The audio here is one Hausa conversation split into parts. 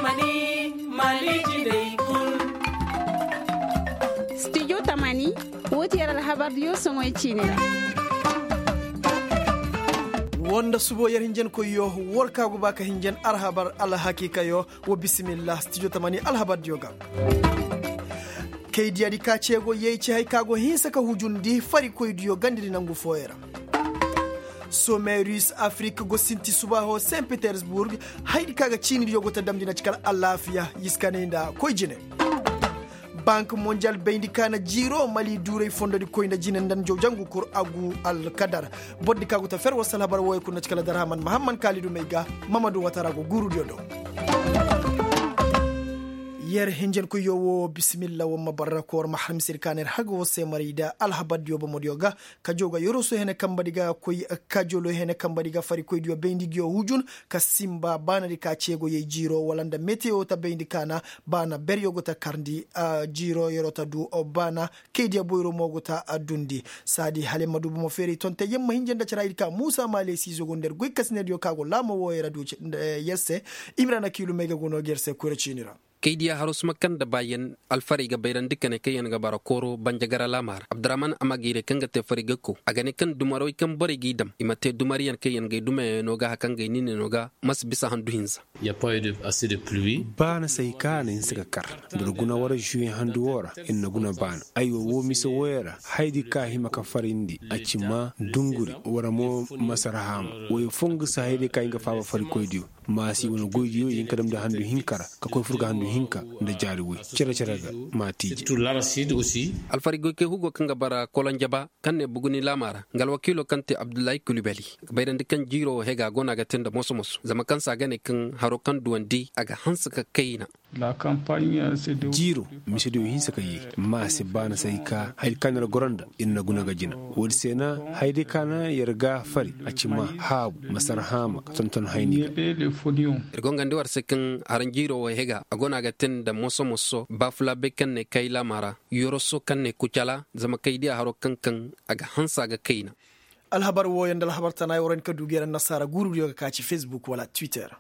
Tamani Maliji dai kul. Studio Tamani wotiyar alhabar yo songoy chine. wonda subo yer hinjen ko yo workago baka hinjen arhabar ala hakika yo wo bismillah studio Tamani alhabar yoga kaydi adi kacego yeyci hay kago hinsa ka hujundi fari koydiyo gandiri nangu foyera sommet russe afrique go sinti subaho saint petersburg haydi kaga cinidi yogota damdina cikal alafiya yiskanenda koyjine banque mondial beyndi kana jiro mali duurey fondodi koyna jinen dan jow jangu kur agu al kadar boddi kago ta fer wasal habar woy kunna cikala darhaman mahamman kalidou meyga mamadou watarago gurudio do yer hinjen ko yowo bismillah wa mabarakor mahram sirkaner hago se marida alhabad yobo modioga kajoga yoroso hene kambadiga koy kajolo hene kambadiga fari koy dio bendi gyo hujun kasimba bana di kachego ye jiro walanda meteo ta bendi kana bana beryogo ta karndi jiro yorota du bana kedia boyro mogota adundi sadi hale madubu mo feri tonte yemma hinjen da charaidi ka Musa Male Sizo gonder goy kasne dio kago lamo woyera du yesse imrana kilu mega gono gerse ko rechinira kaydiya harus makan da bayan alfariga bayran dikane kayan ga barakoro banjagara lamar abdurrahman amagire kanga te fariga ko agane kan dumaro kan bari gidam imate dumariyan kayan ga dume no ga hakan ga nine no ga mas bisa handu hinza ya pas eu assez de pluie bana sai kana in saka kar durguna wara juin handu wora inna guna bana ayo wo miso wera haidi ka hima ka farindi acima dunguri wara mo masaraham wo fongu sa haidi ka inga fa fari koydiyo masi wono goydiyo yin kadam da handu hinkara ka koy furga handu hinka da jariwe cire ga matiji tout l'arachide aussi alfarigo ke hugo kanga bara kolonjaba kanne buguni lamara ngal wakilo kante abdullahi kulibali bayran dikan jiro hega gona ga tenda moso zama kan sa gane kan harokan duwandi aga hansa ka kaina la campagne c'est de jiro misido hinsa ka yi masi bana sai ka hay kanara goranda inna guna ga jina wodi sena hayde kana yarga fari acima habu masarhama tonton hayni ergonga ndi war sekin haranjiro hega agona ga tenda moso bafula bekan ne kai lamara yoroso kan ne kucala zama kaidi haro kankan aga hansa ga kaina alhabar woyanda alhabar tanay woran ka dugera nasara guru yoga kaci facebook wala twitter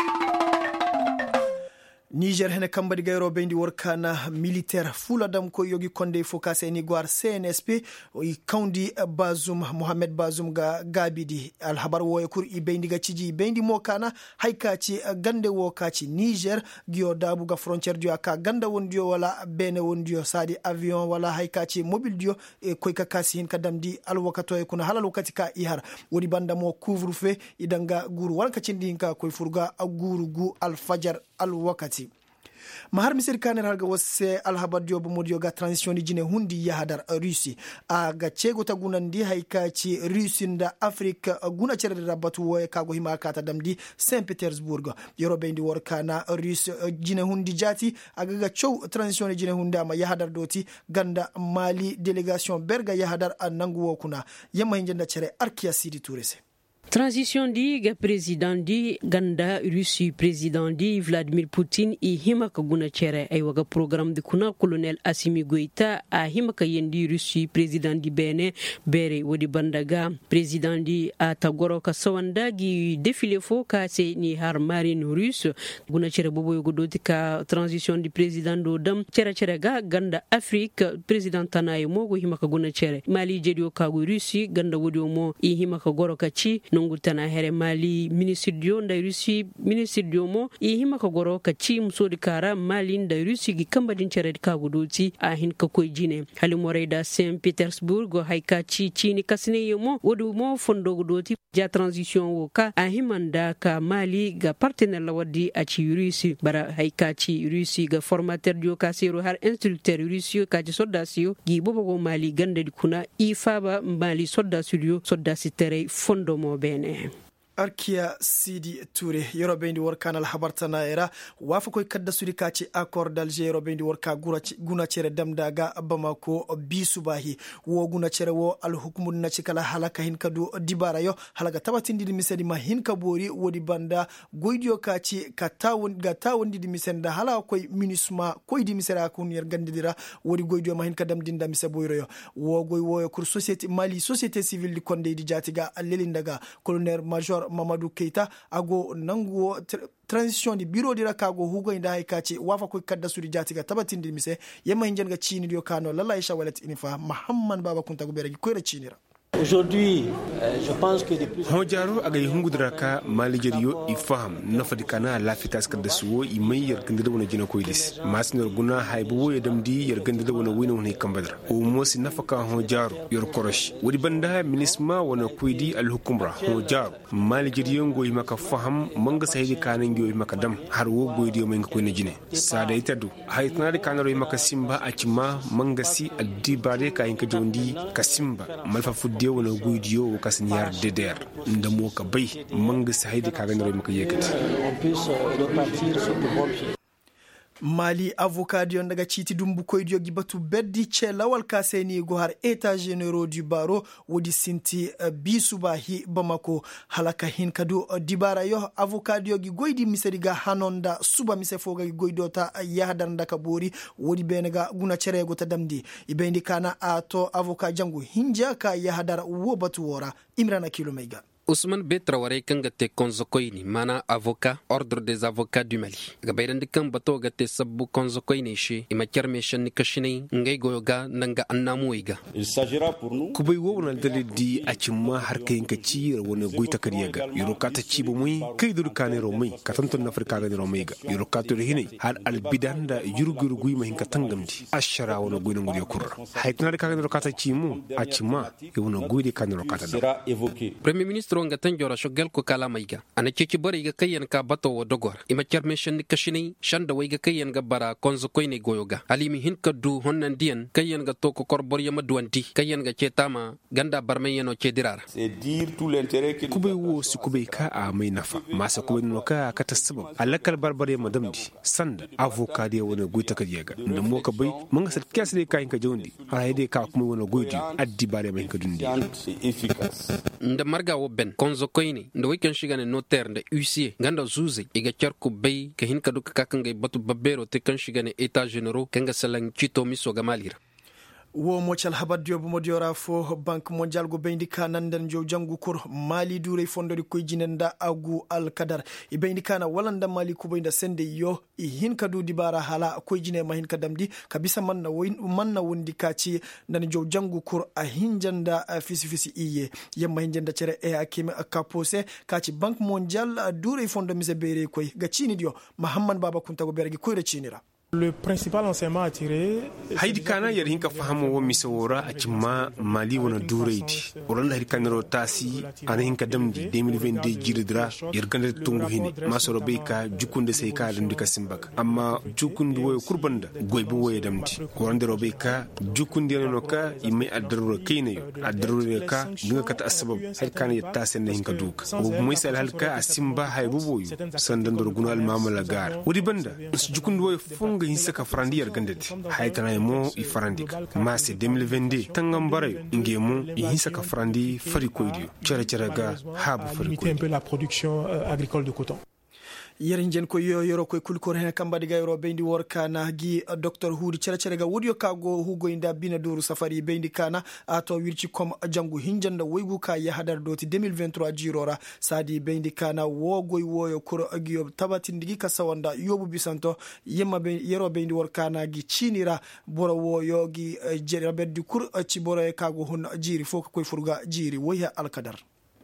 Niger hene kambadi gayro bendi workana militaire fuladam ko yogi konde fokase ni gwar CNSP o kaundi Bazoum Mohamed Bazoum ga gabidi alhabar woye kur i bendi ga ciji bendi mokana haykaci gande wokaci Niger gyo dabu ga frontière dio aka ganda wondio wala bene wondio sadi avion wala haykaci mobile dio e koy ka kasi hin kadamdi alwakato e kuna halal wakati ka ihar wodi banda mo couvre-feu idanga guru wanka cindi hinka koy furga guru gu alfajar alwakati mahar misir kaner halga wasse alhabad yobo modio ga transition jine hundi ya hadar Russi aga cego ta gunandi haykaci Russi nda Afrika guna cere rabatu woy kago hima kata damdi Saint Petersburg yorobe ndi workana Russi jine hundi jati aga ga chow transition jine hundi ama ya hadar doti ganda Mali delegation berga ya hadar nangu wokuna yamma hinjenda cere arkia sidi tourese Transition di ga president di ganda Russie president di Vladimir Putin i himaka guna chere ay waga program di kuna colonel Assimi Goïta a himaka yendi Russie president di bene bere wodi bandaga president di atagoro ka sawanda gi défilé fo ka se ni har marine russe guna chere bobo yogo doti ka transition di president do dam chere ga ganda Afrique president tanaye mogo himaka guna chere Mali jedio ka go Russie ganda wodi mo i himaka goro ka ci nongutana here Mali ministre dio nda Russi ministre dio mo i hima ka goro ka ci musodi kara Mali nda Russi gi kambadin cere ka gudoti a hin ka koy jine hali moreda Saint Petersburg hay ka ci ni kasne yemo wodu mo fondo gudoti ja transition wo ka a himanda ka Mali ga partenaire la wadi a ci Russi bara hay ka ci Russi ga formateur dio ka sero har instructeur Russi ka ci soldasio gi bobo Mali gande di kuna i faba Mali soldasio soldasi tere fondo mo bene Arkia Sidi Touré yorobendi workana alhabartana era wafa koy kadda suri kaci accord d'Alger yorobendi worka guna cere damdaga Bamako bisubahi wo guna cere wo alhukmun na cikala halaka hin kadu dibara yo halaga tabatindi misedi ma hin kabori wodi banda goydio kaci katawon gatawon di misenda hala koy minisma koy di misera kun yer gandidira wodi goydio ma hin kadam dinda miseboyro yo wo goy wo kur société Mali société civile di konde di jatiga lelindaga colonel major Dr Mamadou Keita ago nango transition di biro dira kago hugo inda haikace wafa ko kadda suri jatiga tabatin di mise yema hinjen ga chini dio kano lalla isha walet inifa Muhammad Baba Kunta Gubera gi koyra chinira. Aujourd'hui, je pense que de plus Hojaro aga yungudra ka malijerio ifaham nafadi kana lafitas kada suwo imay yer gandada wona jina koydis masnor guna haybu wo yedamdi yer gandada wona wina wona kambadra o mosi nafaka hojaro yer korosh wodi banda minisma wona koydi al hukumra hojaro malijerio ngoy maka faham manga saydi kana ngoy maka dam har wo goydi o menga koyna jine sada itadu haytnade kanaro maka simba akima manga si adibare ka inka jondi kasimba malfa fudde wona guydiyo o kas ñaar deder ndamo ka bay mang saydi ka ganaro maka yekati on puisse repartir sur de bons pieds. Mali avocat yon daga citi dumbu koydiyo gibatu beddi ce lawal kaseni go har état généraux du baro wodi sinti bisubahi Bamako halaka hin kadu dibara yo avocat yo gi goydi miseriga hanonda suba mise foga gi goydota yahdar ndaka bori wodi benega guna cerego ta damdi ibendi kana ato avocat jangu hinja ka yahdar wo batu wora Imrana Kilomega. Ousmane B. Traoré kanga te konzokoini mana avocat ordre des avocats du Mali gabayran de kan bato ga te sabbu konzokoini shi ima kerme shan kashini ngay goyoga nanga annamuiga. Il s'agira pour nous kubay wo wona dalidi acima har kayin ka ci wona goyta kariyaga yorokata ci bu muy kaydur kanero muy katanton afrika ga romega yorokato hini har al bidanda yuruguru guy ma hinka tangamdi ashara wona goyno ngudi kurra haytna ka ga yorokata ci mu acima wona goyde kanero kata sera évoqué. Premier ministre nga tanjora shogel ko kala maiga ana ceci bari ga kayen ka bato wo dogor ima charme shan kashini shanda wai ga kayen ga bara konzo koine goyoga alimi hin ka du honnan diyan kayen ga to ko korbor yama duwanti kayen ga cetama ganda barme yeno cedirara C'est dire tout l'intérêt que kubay wo su kubay ka a mai nafa masa kubay no ka kata sabab alakal barbare madamdi sanda avocat de wona goyta ka yega ndamo ka bay manga sat kasre kayin ka jondi hayde ka kuma wona goydi addi bare mai ka dundi efficace. nda marga wo ben konzo koine ndo weekend shigane notaire nda huissier ganda zuze iga charku bay ka hin kadu ka kanga batu babero te kan shigane état généraux kanga salang chito miso gamalira wo mocal habaddio bo modiora fo banque mondial go bendi kananden jow jangu kur Mali dure fondori koy jinenda agu al kadar e bendi kana walanda Mali ko benda sende yo e hin kadu dibara hala koy jine ma hin kadamdi kabisa manna wondi kaci nan jow jangu kur a hinjanda fisi iye yamma hinjanda cere e akime kapose kaci banque mondial dure fondo mise bere koy gacini dio Muhammad Baba Kunta Gubera gi koyre cinira. Le principal enseignement à tirer haydi kana yar hinka fahamu wo misawora acima Mali wona dureidi oranda haydi kanero tasi ana hinka damdi 2022 jiridra yar gande tungu hini masoro beika jukunde sey ka dandi kasimbak amma jukunde wo kurbanda goybu wo damdi oranda robeika jukunde no ka imme addarura kayne addarura ka dinga kata asbab haydi kana yatase na hinka duka wo moysal halka asimba haybu boyu sandandor gunal mamala gar wodi banda jukunde wo funga hinsa ka farandiyar gandati haytana mo i farandika masi 2022 tangam barayo ngemu hinsa ka farandi fari koydiyo cere ga habu fari koydiyo la production agricole de coton. yerin jen ko yoro ko kulkor hen kambadi gayro bendi worka na gi docteur Hudi cere ga wodi kago hugo inda bina doru safari bendi kana ato wirci kom jangu hinjanda waygu ka ya hadar doti 2023 jirora sadi bendi kana wogoy woyo kuro agiyo tabatindigi kasawanda yobu bisanto yemma be yero bendi worka na gi cinira boro woyo gi jere beddi kur ci boro e kago hon jiri foko koy furga jiri woya alkadar.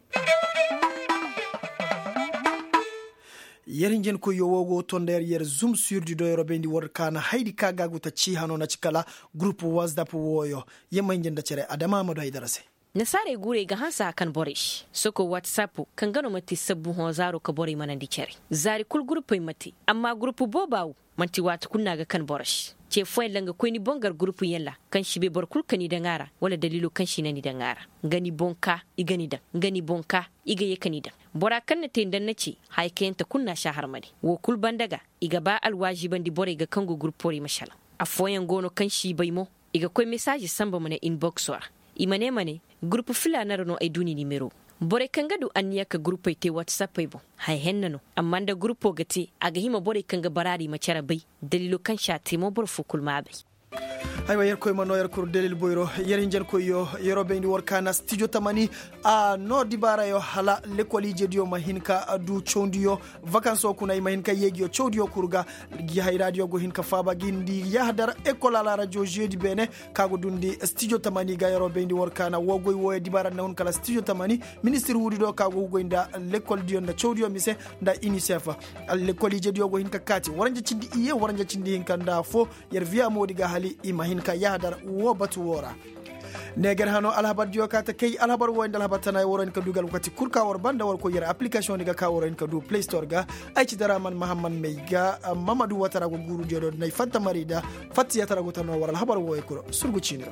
yerin jen ko yowogo to nder yer zoom sur du doyro bendi workana haydi kagagu ta ci hanona cikala groupe WhatsApp woyo yemma jenda cere Adama Amadou Haydarase nasare gure ga hansa kan borish soko WhatsApp kan gano mati sabbu hon zaro ka bori manandi cere zari kul groupe mati amma groupe bobaw manti wat kunna ga kan borish ce foi langa ko ni bongar groupe yella kan shibe bor kul kani da ngara wala dalilo kan shi nani da ngara ngani bonka igani da ngani bonka igaye kani da bora kan na tendan nace haikayenta kunna shahar mari wo kul bandaga iga ba alwajiban di bore ga kango groupe mashala afoyan gono kan shi baymo iga koy message samba mana inbox wa imane groupe fulana no ay duni numero bore kanga du anniya ka groupe te WhatsApp ay bo hay hennano amma da groupe gati aga hima bore kanga barari macara bai dalilo kan shate mo bor fukul ma bai aywa yer koy mano yer kur delil boyro yerin jen koy yo yero be ndi workana studio tamani a no dibara yo hala l'école jedio mahinka du chondiyo vacances o kuna mahinka yegiyo chondiyo kurga gi hay radio go hinka faba gindi yahdar école ala radio jeudi bene kago dundi studio tamani ga yero be ndi workana wogoy woye dibara na on kala studio tamani ministre wudi do kago goynda l'école dio na chondiyo mise nda UNICEF l'école jedio go hinka kati waranja cindi iye waranja cindi hinka nda fo yer via modi ga hali hinka yahdar wo batu wora neger hano alhabar dio kata kay alhabar wo ndal habatana woron ka dugal wakati kurka wor banda wor ko yera application diga ka woron ka du play store ga ay ci daraman mahamman meyga mamadou watara go guru dio do nay fanta marida fatti yatara go tano wor alhabar wo e ko surgu ciniro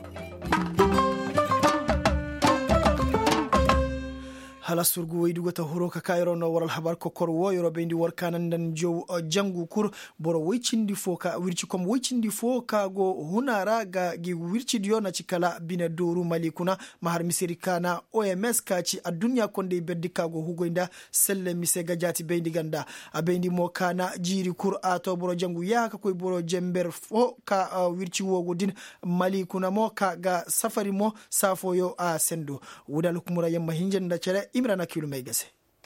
hala surgu waydugo ta horo ka kayro no waral habar ko kor woyro be ndi workanan dan jow jangu kur boro waycindi fo ka wirci kom waycindi fo ka go hunara ga gi wirci dio na cikala bina doru malikuna mahar misiri kana OMS ka ci adunya konde beddi ka go hugoinda selle mise ga jati be ndi ganda abendi mo kana jiri kur ato boro jangu ya ka koy boro jember fo ka wirci wogo din malikuna mo ka ga safari mo safo yo a sendo wudal kumura yamma hinjen da cere Imran Akilu Meigase.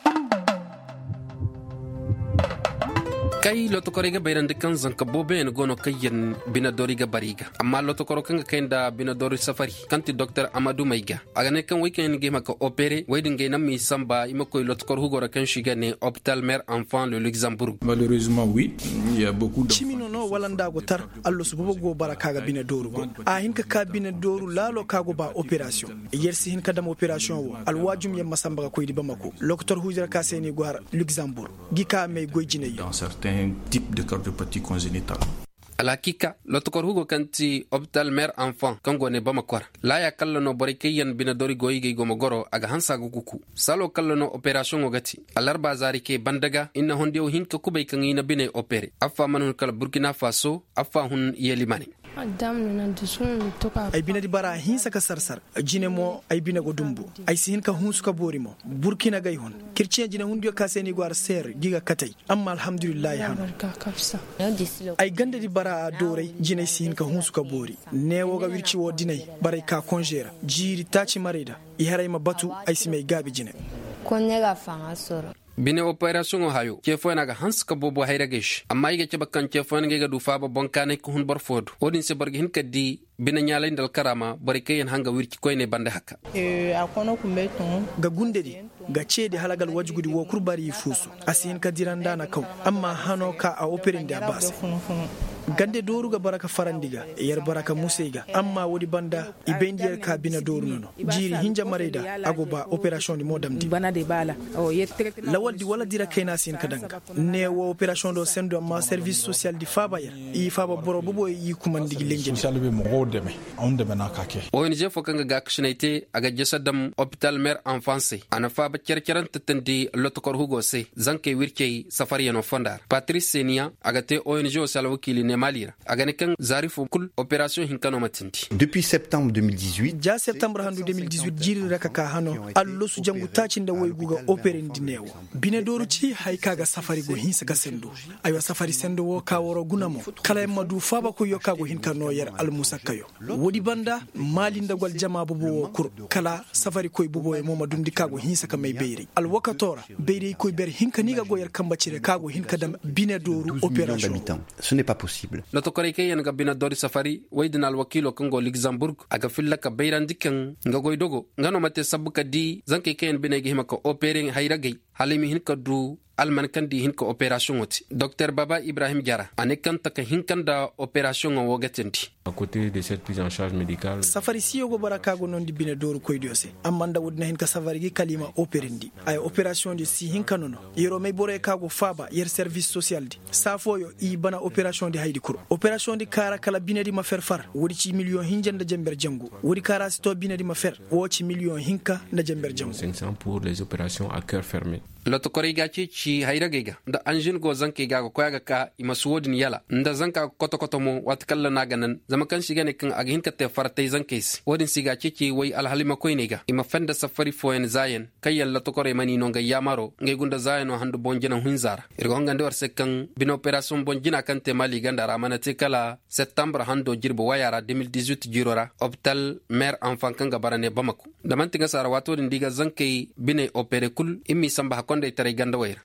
kay lotokorega bayrande kan zanka boben gono kayen binadoriga bariga amma lotokoro kan kenda binadori safari kanti docteur Amadou Maiga agane kan weekend ge maka opéré waydin ge nammi samba imako lotokor hugora kan shigane hôpital mère enfant le Luxembourg. Malheureusement oui, il y a beaucoup de chimino no walanda go tar allo subo go baraka ga binadoru go a hinka ka binadoru lalo kago ba opération yersi hinka dam opération wo alwajum yamma samba ko yidi bamako docteur hujra ka seni go har Luxembourg gika me goyjine yi un type de cardiopathie congénitale. ala kika lotokor hugo kanti hôpital mère enfant kango ne bamakwar la ya kallono bore kayen binadori goyige go mogoro aga hansa go kuku salo kallono opération ogati alarba zari ke bandaga inna hondew hinka kubay kan ina bine opéré afa manun kala Burkina Faso afa hun yelimani ay bina di bara hin saka sarsar jine mo ay bina go dumbu ay sin ka hun suka bori mo Burkina gay hon kircien jine hundiyo ka seni gwar ser giga katay amma alhamdulillah han ay gande di bara dore jine sin ka hun suka bori ne woga wirci wo dinay bare ka congera jiri taci marida i haray ma batu ay simay gabi jine konne ga fanga soro bine opération o hayo ke fo naga hanska bobo hayragesh amma yige ke bakkan ke fo ngega du faaba bonkane ko hun barfodu odin se bargi hin kaddi bina nyalay ndal karama bari kayen hanga wirki koyne bande hakka akono kumbeton ga gundedi ga cede halagal wajgudi wo kurbari fusu asin kadiranda na kaw amma hano ka a opérinde abas gande doru ga baraka farandiga yar baraka musega amma wodi banda ibendiyar ka bina doru nono jiri hinja mareda agoba opération di modam di bana de bala o lawal di wala dira kayna sin kadanga ne wo opération do sendo ma service social di faba ya i faba boro bobo yi kumandigi lenje social be mo deme on deme na kake ONG fokanga ga kshnayte aga jasadam hôpital mère enfance ana faba cerceran tatandi lotokor hugo se zanke wirkey safari no fondar Patrice Senia aga te ONG o salawkili ne malira aga ne kan zarifu kul opération hinkano matindi depuis septembre 2018 ja septembre handu 2018 jiri raka ka hano allo su jangu tacinda woy guga opérendi newo bine doru ci hay kaga safari go hinsa ga sendo ayo safari sendo wo ka woro gunamo kala madu faba ko yokka go hinkano yer al musakkayo wodi banda malinda gol jama bobo kur kala safari koy bobo e moma dundi kago hinsa ka may beeri al wakatora beeri koy ber hinkani ga go yer kambacire kago hinkadam bine doru opération ce n'est pas possible lotokore ke yan ga bine doru safari waydina al wakilo kango Luxembourg aga fillaka beyrandikan nga goy dogo ngano mate sabuka di zanke ken bine gi himaka opéring hayragay halimi hinka du alman kandi hinka opération oti docteur Baba Ibrahim Diara ane kanta ka hinkanda opération o wogatenti à côté de cette prise en charge médicale safari siyogo baraka go non di bine doru koydiose amanda wudna hinka safari gi kalima opérendi ay opération di si hinka nono yero may bore kago faba yer service social di safoyo i bana opération di haydi kur opération di kara kala bine di mafer far wodi ci million hinjanda jember jangu wodi kara sto bine di mafer wo ci million hinka na jember jangu 500 pour les opérations à cœur fermé lotokore ga ci hayragega da anjin go zanke ga ko yaga ka imasuwodin yala nda zanka koto mo wat kala naganan zama kan shiga ne kan aga hin ka te fartay zankes wadin siga cece wai alhalima koyniga ima fenda safari foyen zayen kayyan la tokore mani no ga yamaro ngay gunda zayen no handu bonjina hunzara irgo ngande war sekkan bin operation bonjina kan te mali ganda ramana te kala septembre hando jirbo wayara 2018 jirora hôpital mère enfant kan ga barane bamako damanti ga sara wato din diga zankay bine opere kul immi samba hakonde tare ganda wayra